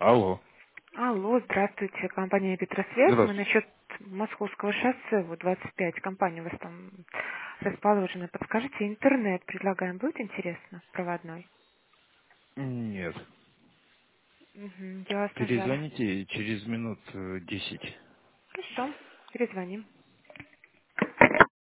Алло. Алло, здравствуйте, компания Петросвязь. Мы Здравствуйте. насчет Московского шоссе, вот 25, компания у вас там расположена. Подскажите, интернет предлагаем, будет интересно, проводной? Нет. Угу, я вас нажала. Перезвоните через минут 10. Хорошо, перезвоним.